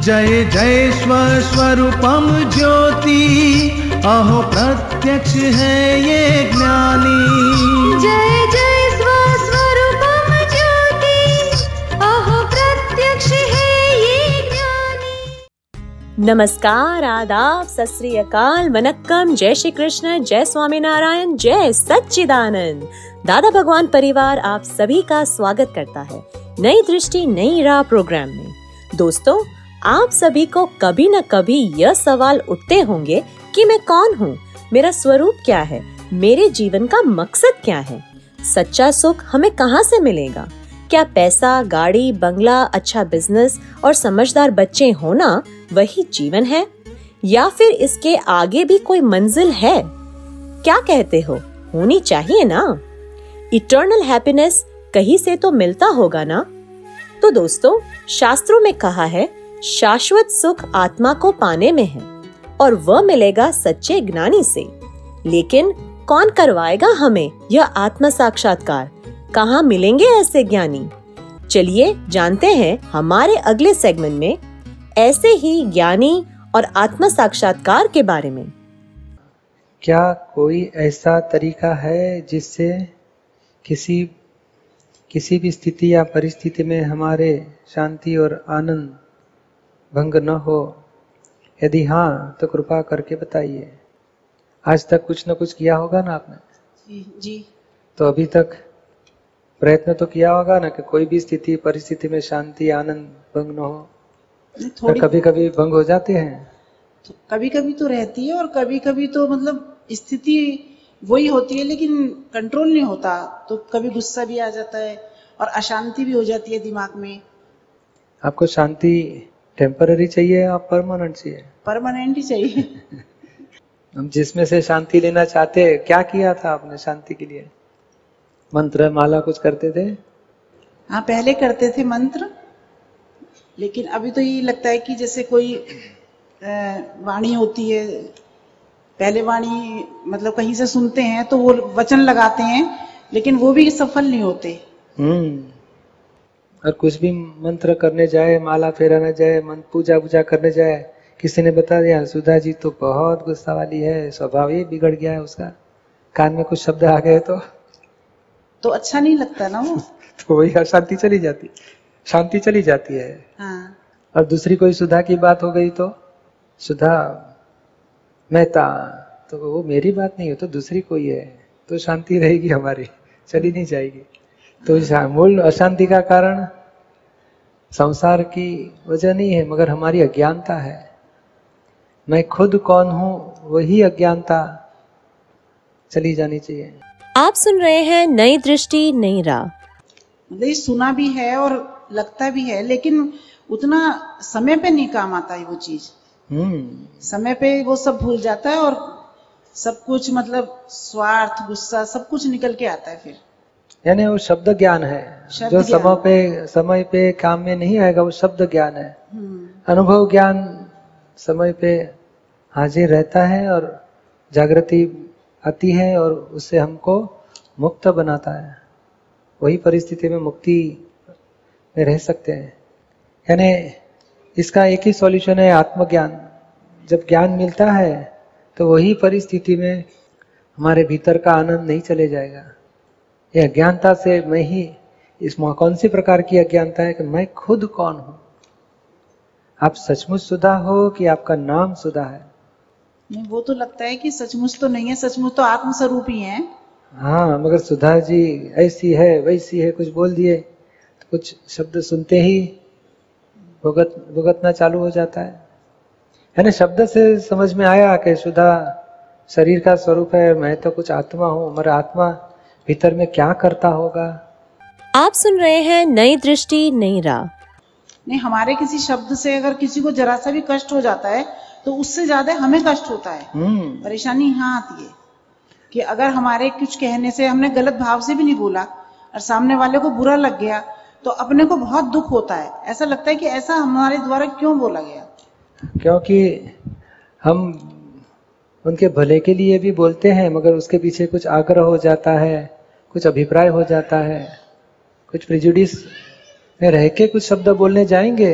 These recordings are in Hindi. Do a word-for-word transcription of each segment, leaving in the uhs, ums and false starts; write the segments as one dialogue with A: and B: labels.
A: जय जय स्वस्वरूपम ज्योति, अहो प्रत्यक्ष है ये ज्ञानी।
B: जय जय स्वस्वरूपम ज्योति, अहो प्रत्यक्ष है ये ज्ञानी।
C: नमस्कार, आदाब, सत श्री अकाल, वनक्कम, जय श्री कृष्ण, जय स्वामीनारायण, जय सच्चिदानंद। दादा भगवान परिवार आप सभी का स्वागत करता है नई दृष्टि नई राह प्रोग्राम में। दोस्तों, आप सभी को कभी न कभी यह सवाल उठते होंगे कि मैं कौन हूँ, मेरा स्वरूप क्या है, मेरे जीवन का मकसद क्या है, सच्चा सुख हमें कहाँ से मिलेगा, क्या पैसा, गाड़ी, बंगला, अच्छा बिजनेस और समझदार बच्चे होना वही जीवन है, या फिर इसके आगे भी कोई मंजिल है? क्या कहते हो, होनी चाहिए ना? इटर्नल हैप्पीनेस कहीं से तो मिलता होगा ना? तो दोस्तों, शास्त्रों में कहा है शाश्वत सुख आत्मा को पाने में है और वह मिलेगा सच्चे ज्ञानी से। लेकिन कौन करवाएगा हमें यह आत्म साक्षात्कार? कहाँ मिलेंगे ऐसे ज्ञानी? चलिए जानते हैं हमारे अगले सेगमेंट में ऐसे ही ज्ञानी और आत्म साक्षात्कार के बारे में।
D: क्या कोई ऐसा तरीका है जिससे किसी किसी भी स्थिति या परिस्थिति में हमारे शांति और आनंद भंग न हो? यदि हाँ, तो कृपा करके बताइए। आज तक कुछ न कुछ किया होगा ना आपने?
E: जी जी। तो
D: अभी तक प्रयत्न तो किया होगा ना कि कोई भी स्थिति परिस्थिति में शांति आनंद भंग न हो? थोड़ी कभी कभी भंग हो जाते हैं,
E: तो कभी कभी तो रहती है और कभी कभी तो मतलब स्थिति वही होती है लेकिन कंट्रोल नहीं होता, तो कभी गुस्सा भी आ जाता है और अशांति भी हो जाती है दिमाग में।
D: आपको शांति टेम्पररी चाहिए या परमानेंट चाहिए?
E: परमानेंट ही चाहिए।
D: हम जिसमें से शांति लेना चाहते हैं, क्या किया था आपने शांति के लिए? मंत्र माला कुछ करते थे?
E: हाँ, पहले करते थे मंत्र, लेकिन अभी तो ये लगता है कि जैसे कोई वाणी होती है, पहले वाणी मतलब कहीं से सुनते हैं तो वो वचन लगाते हैं लेकिन वो भी सफल नहीं होते।
D: हम्म और कुछ भी मंत्र करने जाए, माला फेराने जाए, मंत्र पूजा पूजा करने जाए, किसी ने बता दिया सुधा जी तो बहुत गुस्सा वाली है, स्वभाव ही बिगड़ गया है उसका, कान में कुछ शब्द आ गए तो
E: तो अच्छा नहीं लगता ना वो।
D: तो वही अशांति चली जाती, शांति चली जाती है।
E: हाँ।
D: और दूसरी कोई सुधा की बात हो गई तो सुधा मेहता, तो वो मेरी बात नहीं है, तो दूसरी कोई है, तो शांति रहेगी हमारी, चली नहीं जाएगी। तो मूल अशांति का कारण संसार की वजह नहीं है मगर हमारी अज्ञानता है। मैं खुद कौन हूँ वही अज्ञानता चली जानी चाहिए।
C: आप सुन रहे हैं नई दृष्टि नई राह।
E: मतलब सुना भी है और लगता भी है लेकिन उतना समय पे नहीं काम आता है वो चीज। हम्म समय पे वो सब भूल जाता है और सब कुछ मतलब स्वार्थ, गुस्सा सब कुछ निकल के आता है फिर।
D: यानी वो शब्द ज्ञान है जो समय पे समय पे काम में नहीं आएगा, वो शब्द ज्ञान है। अनुभव ज्ञान समय पे हाजिर रहता है और जागृति आती है और उससे हमको मुक्त बनाता है। वही परिस्थिति में मुक्ति में रह सकते हैं। यानी इसका एक ही सॉल्यूशन है, आत्मज्ञान। जब ज्ञान मिलता है तो वही परिस्थिति में हमारे भीतर का आनंद नहीं चले जाएगा। यह अज्ञानता से मैं ही, इसमें कौन सी प्रकार की अज्ञानता है कि मैं खुद कौन हूं? आप सचमुच सुधा हो कि आपका नाम सुधा है?
E: नहीं, वो तो लगता है कि सचमुच तो नहीं है, सचमुच तो आत्मस्वरूप ही है।
D: हाँ, मगर सुधा जी ऐसी है वैसी है कुछ बोल दिए तो कुछ शब्द सुनते ही भुगत भुगतना चालू हो जाता है। यानी शब्द से समझ में आया कि सुधा शरीर का स्वरूप है, मैं तो कुछ आत्मा हूँ, मेरा आत्मा भीतर में क्या करता होगा।
C: आप सुन रहे हैं नई दृष्टि नई राह।
E: नहीं, हमारे किसी शब्द से अगर किसी को जरा सा भी कष्ट हो जाता है तो उससे ज्यादा हमें कष्ट होता है। परेशानी यहाँ आती है कि अगर हमारे कुछ कहने से हमने गलत भाव से भी नहीं बोला और सामने वाले को बुरा लग गया तो अपने को बहुत दुख होता है। ऐसा लगता है कि ऐसा हमारे द्वारा क्यों बोला गया,
D: क्योंकि हम उनके भले के लिए भी बोलते हैं मगर उसके पीछे कुछ आग्रह हो जाता है, कुछ अभिप्राय हो जाता है, कुछ प्रिजुडिस में रह के कुछ शब्द बोलने जाएंगे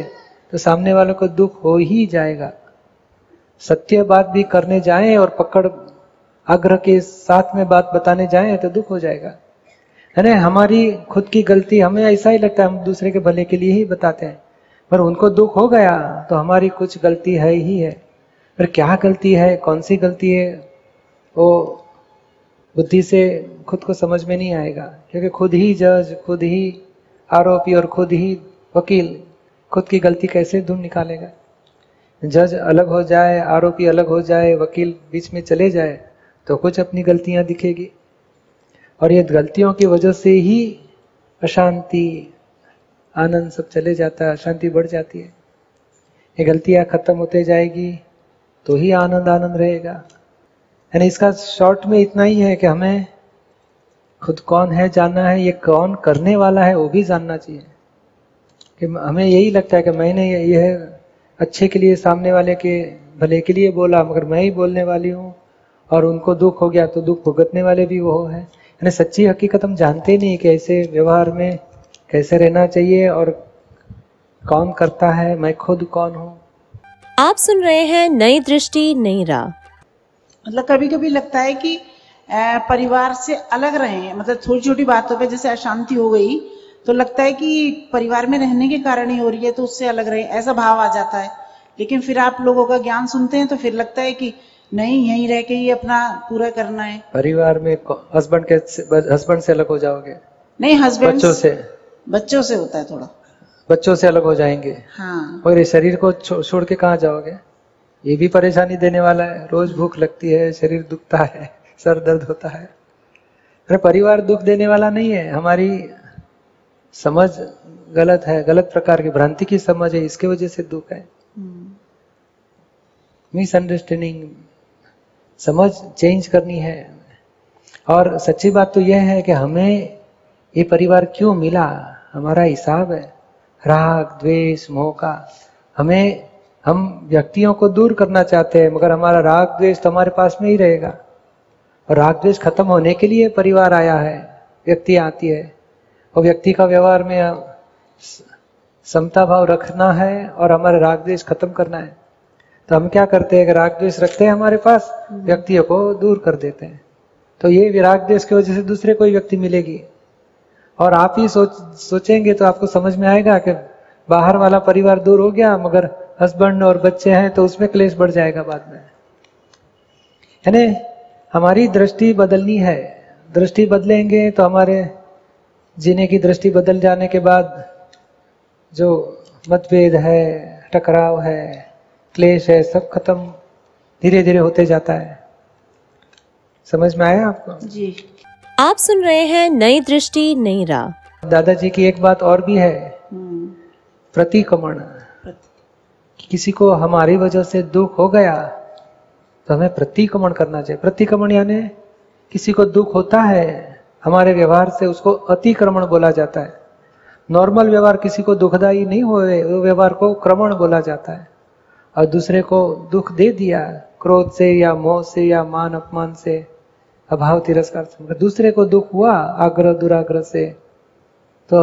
D: तो सामने वालों को दुख हो ही जाएगा। सत्य बात भी करने जाएं और पकड़ आग्रह के साथ में बात बताने जाएं तो दुख हो जाएगा, है ना। हमारी खुद की गलती, हमें ऐसा ही लगता है हम दूसरे के भले के लिए ही बताते हैं, पर उनको दुख हो गया तो हमारी कुछ गलती है ही है। पर क्या गलती है, कौन सी गलती है, वो बुद्धि से खुद को समझ में नहीं आएगा, क्योंकि खुद ही जज, खुद ही आरोपी और खुद ही वकील, खुद की गलती कैसे ढूंढ निकालेगा। जज अलग हो जाए, आरोपी अलग हो जाए, वकील बीच में चले जाए तो कुछ अपनी गलतियां दिखेगी। और ये गलतियों की वजह से ही अशांति, आनंद सब चले जाता है, अशांति बढ़ जाती है। ये गलतियां खत्म होते जाएगी तो ही आनंद आनंद रहेगा। यानी इसका शॉर्ट में इतना ही है कि हमें खुद कौन है जानना है, ये कौन करने वाला है वो भी जानना चाहिए। कि हमें यही लगता है कि मैंने यह अच्छे के लिए, सामने वाले के भले के लिए बोला, मगर मैं ही बोलने वाली हूँ और उनको दुख हो गया तो दुख भुगतने वाले भी वो है। यानी सच्ची हकीकत हम जानते नहीं कि ऐसे व्यवहार में कैसे रहना चाहिए और कौन करता है, मैं खुद कौन हूँ।
C: आप सुन रहे हैं नई दृष्टि नई राह।
E: मतलब कभी कभी लगता है कि परिवार से अलग रहे, मतलब छोटी छोटी बातों पे जैसे अशांति हो गई तो लगता है कि परिवार में रहने के कारण ही हो रही है, तो उससे अलग रहे, ऐसा भाव आ जाता है। लेकिन फिर आप लोगों का ज्ञान सुनते हैं तो फिर लगता है कि नहीं, यहीं रह के ही अपना पूरा करना है।
D: परिवार में हस्बैंड के हस्बैंड से अलग हो जाओगे?
E: नहीं, हस्बैंड
D: बच्चों से
E: बच्चों से होता है थोड़ा,
D: बच्चों से अलग हो जाएंगे।
E: हाँ।
D: और ये शरीर को छो, छोड़ के कहाँ जाओगे? ये भी परेशानी देने वाला है। रोज भूख लगती है, शरीर दुखता है, सर दर्द होता है। अरे परिवार दुख देने वाला नहीं है, हमारी समझ गलत है, गलत प्रकार की भ्रांति की समझ है, इसके वजह से दुख है। मिसअंडरस्टैंडिंग, समझ चेंज करनी है। और सच्ची बात तो यह है कि हमें ये परिवार क्यों मिला, हमारा हिसाब है राग द्वेष मोह का। हमें हम व्यक्तियों को दूर करना चाहते हैं, मगर हमारा राग द्वेष तो हमारे पास में ही रहेगा। और राग द्वेष खत्म होने के लिए परिवार आया है, व्यक्ति आती है, और व्यक्ति का व्यवहार में समता भाव रखना है और हमारे राग द्वेष खत्म करना है। तो हम क्या करते हैं कि राग द्वेष रखते हैं हमारे पास, व्यक्तियों को दूर कर देते हैं। तो ये राग द्वेष की वजह से दूसरे कोई व्यक्ति मिलेगी। और आप ही सोच सोचेंगे तो आपको समझ में आएगा कि बाहर वाला परिवार दूर हो गया, मगर हस्बैंड और बच्चे हैं तो उसमें क्लेश बढ़ जाएगा बाद में। यानी हमारी दृष्टि बदलनी है। दृष्टि बदलेंगे तो हमारे जीने की दृष्टि बदल जाने के बाद जो मतभेद है, टकराव है, क्लेश है, सब खत्म धीरे धीरे होते जाता है। समझ में आया आपको?
E: जी।
C: आप सुन रहे हैं नई दृष्टि नई राह।
D: दादाजी की एक बात और भी है, प्रतिक्रमण। किसी को हमारी वजह से दुख हो गया तो हमें प्रतिक्रमण करना चाहिए। प्रतिक्रमण यानी किसी को दुख होता है हमारे व्यवहार से, उसको अतिक्रमण बोला जाता है। नॉर्मल व्यवहार किसी को दुखदाई नहीं हुए, वो व्यवहार को क्रमण बोला जाता है। और दूसरे को दुख दे दिया क्रोध से या मोह से या मान अपमान से, अभाव तिरस्कार से, दूसरे को दुख हुआ आग्रह दुराग्रह से, तो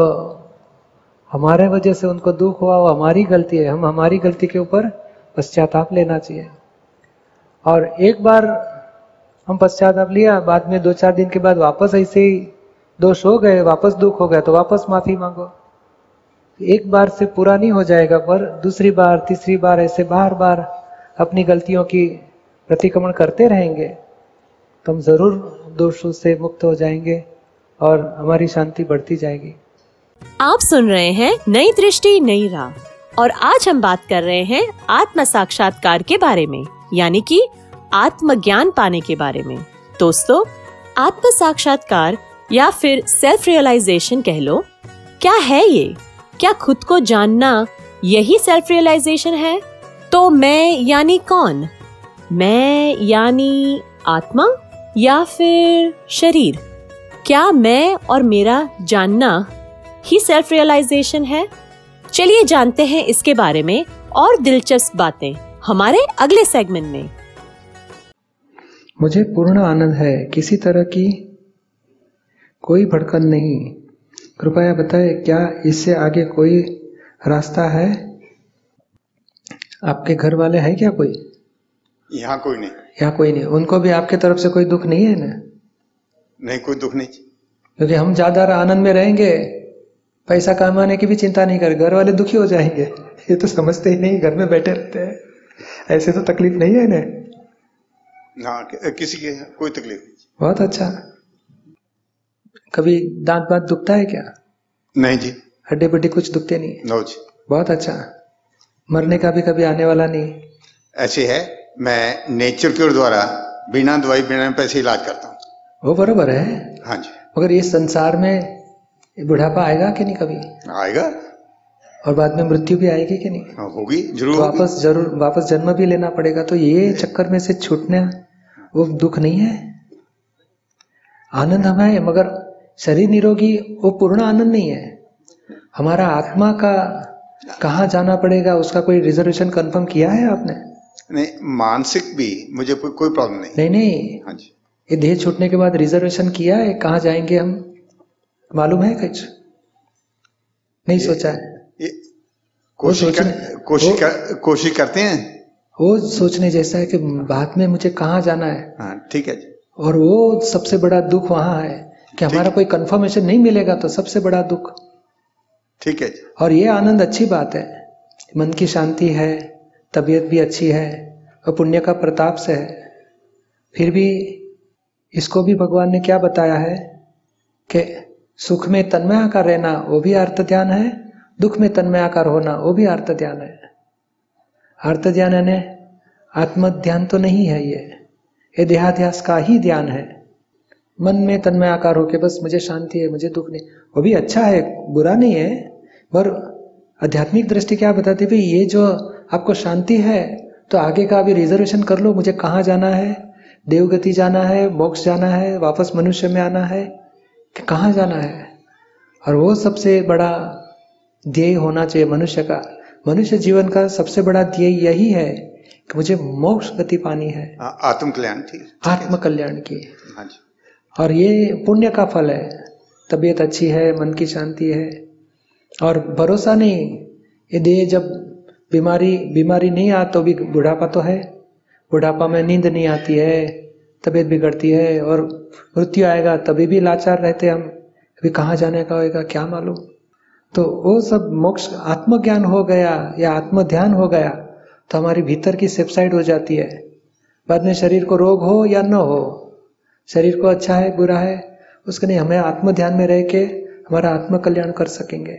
D: हमारे वजह से उनको दुख हुआ, वो हमारी गलती है। हम हमारी गलती के ऊपर पश्चाताप लेना चाहिए। और एक बार हम पश्चाताप लिया, बाद में दो चार दिन के बाद वापस ऐसे ही दोष हो गए, वापस दुख हो गया, तो वापस माफी मांगो। एक बार से पूरा नहीं हो जाएगा, पर दूसरी बार तीसरी बार ऐसे बार बार अपनी गलतियों की प्रतिक्रमण करते रहेंगे तो हम जरूर दोषों से मुक्त हो जाएंगे और हमारी शांति बढ़ती जाएगी।
C: आप सुन रहे हैं नई दृष्टि नई राह और आज हम बात कर रहे हैं आत्म साक्षात्कार के बारे में, यानी कि आत्मज्ञान पाने के बारे में। दोस्तों, आत्म साक्षात्कार या फिर सेल्फ रियलाइजेशन कह लो, क्या है ये? क्या खुद को जानना यही सेल्फ रियलाइजेशन है? तो मैं यानी कौन? मैं यानी आत्मा या फिर शरीर? क्या मैं और मेरा जानना ही सेल्फ रियलाइजेशन है? चलिए जानते हैं इसके बारे में और दिलचस्प बातें हमारे अगले सेगमेंट में।
D: मुझे पूर्ण आनंद है, किसी तरह की कोई भड़कन नहीं। कृपया बताएं, क्या इससे आगे कोई रास्ता है? आपके घर वाले हैं क्या कोई?
F: यहाँ कोई नहीं।
D: यहाँ कोई नहीं। उनको भी आपके तरफ से कोई दुख नहीं है ना?
F: नहीं, कोई दुख नहीं।
D: क्योंकि हम ज्यादा आनंद में रहेंगे, पैसा कमाने की भी चिंता नहीं करें, घर वाले दुखी हो जाएंगे। ये तो समझते ही नहीं, घर में बैठे रहते हैं। ऐसे तो तकलीफ नहीं है ना?
F: हाँ, किसी की कोई तकलीफ नहीं।
D: बहुत अच्छा। कभी दांत बात दुखता है क्या?
F: नहीं जी।
D: हड्डी बड्डी कुछ दुखते नहीं?
F: नो जी।
D: बहुत अच्छा। मरने का भी कभी आने वाला नहीं?
F: ऐसे है, मैं नेचर क्योर द्वारा बिना दवाई बिना पैसे इलाज करता हूँ।
D: वो बरोबर है।
F: हाँ जी।
D: मगर ये संसार में बुढ़ापा आएगा कि नहीं? कभी
F: आएगा।
D: और बाद में मृत्यु भी आएगी कि नहीं?
F: हाँ, होगी जरूर।
D: तो वापस जरूर वापस जन्म भी लेना पड़ेगा। तो ये चक्कर में से छूटना वो दुख नहीं है, आनंद हमें है। मगर शरीर निरोगी वो पूर्ण आनंद नहीं है। हमारा आत्मा का कहाँ जाना पड़ेगा उसका कोई रिजर्वेशन कंफर्म किया है आपने?
F: नहीं, मानसिक भी मुझे कोई कोई प्रॉब्लम नहीं।
D: नहीं नहीं।
F: हाँ जी।
D: ये देह छूटने के बाद रिजर्वेशन किया है कहाँ जाएंगे हम? मालूम है कुछ? नहीं सोचा है?
F: ये कोशिश कर, कोशिश कर, कोशिश करते हैं।
D: वो सोचने जैसा है कि बाद में मुझे कहाँ जाना है।
F: हाँ, ठीक है जी।
D: और वो सबसे बड़ा दुख वहां है कि हमारा कोई कंफर्मेशन नहीं मिलेगा, तो सबसे बड़ा दुख।
F: ठीक है जी।
D: और ये आनंद अच्छी बात है, मन की शांति है, तबीयत भी अच्छी है और पुण्य का प्रताप से है। फिर भी इसको भी भगवान ने क्या बताया है कि सुख में तन्मय आकार रहना वो भी अर्थ ध्यान है, दुख में तन्मय आकार होना वो भी अर्थ ध्यान है। अर्थ ध्यान यानी आत्म ध्यान तो नहीं है, ये ये देहाध्यास का ही ध्यान है। मन में तन्मय आकार होके बस मुझे शांति है, मुझे दुख नहीं, वो भी अच्छा है, बुरा नहीं है। पर आध्यात्मिक दृष्टि क्या बताती है, ये जो आपको शांति है तो आगे का अभी रिजर्वेशन कर लो, मुझे कहाँ जाना है, देवगति जाना है, मोक्ष जाना है, वापस मनुष्य में आना है कि कहाँ जाना है। और वो सबसे बड़ा ध्येय होना चाहिए मनुष्य का। मनुष्य जीवन का सबसे बड़ा ध्येय यही है कि मुझे मोक्ष गति पानी है,
F: आत्म कल्याण। ठीक,
D: आत्म कल्याण की।
F: हाँ जी।
D: और ये पुण्य का फल है, तबीयत अच्छी है, मन की शांति है और भरोसा नहीं। ये देह जब बीमारी बीमारी नहीं आ तो भी बुढ़ापा तो है, बुढ़ापा में नींद नहीं आती है, तबीयत बिगड़ती है और मृत्यु आएगा तभी भी लाचार रहते हम, अभी कहाँ जाने का होगा क्या मालूम। तो वो सब मोक्ष आत्मज्ञान हो गया या आत्म ध्यान हो गया तो हमारी भीतर की सबसाइड हो जाती है। बाद में शरीर को रोग हो या न हो, शरीर को अच्छा है बुरा है उसके नहीं, हमें आत्म ध्यान में रह के हमारा आत्म कल्याण कर सकेंगे।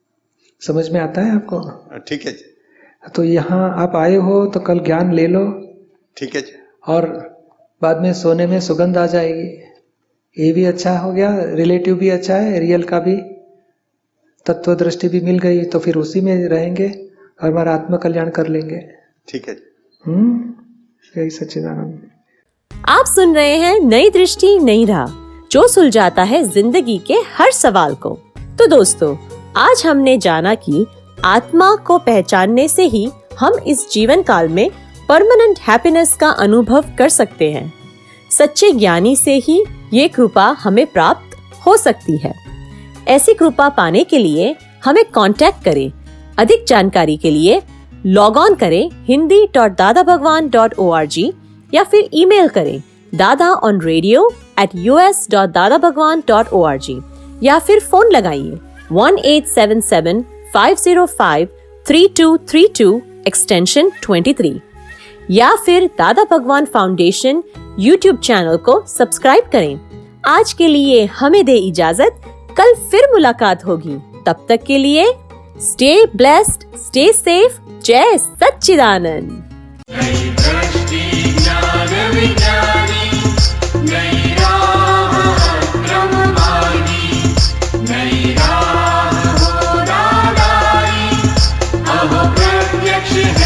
D: समझ में आता है आपको?
F: ठीक है जी।
D: तो यहाँ आप आए हो तो कल ज्ञान ले लो।
F: ठीक है जी।
D: और बाद में सोने में सुगंध आ जाएगी, ये भी अच्छा हो गया, रिलेटिव भी अच्छा है, रियल का भी तत्व दृष्टि भी मिल गई, तो फिर उसी में रहेंगे और हमारा आत्म कल्याण कर लेंगे।
F: ठीक है।
D: हम्म यही सच्चिदानंद।
C: आप सुन रहे हैं नई दृष्टि नई राह, जो सुलझाता है जिंदगी के हर सवाल को। तो दोस्तों, आज हमने जाना कि आत्मा को पहचानने से ही हम इस जीवन काल में परमानेंट हैप्पीनेस का अनुभव कर सकते हैं। सच्चे ज्ञानी से ही ये कृपा हमें प्राप्त हो सकती है। ऐसी कृपा पाने के लिए हमें कांटेक्ट करें। अधिक जानकारी के लिए लॉग ऑन करें Hindi dot Dada Bhagwan dot O R G या फिर ईमेल करें Dada on radio at U S dot Dada Bhagwan dot O R G या फिर फोन लगाइए one eight seven seven five zero five three two three two extension twenty three या फिर Dada Bhagwan foundation YouTube channel को सब्सक्राइब करें। आज के लिए हमें दे इजाजत, कल फिर मुलाकात होगी। तब तक के लिए स्टे ब्लेस्ड, स्टे सेफ। जय सच्चिदानंद।
G: प्रत्यक्ष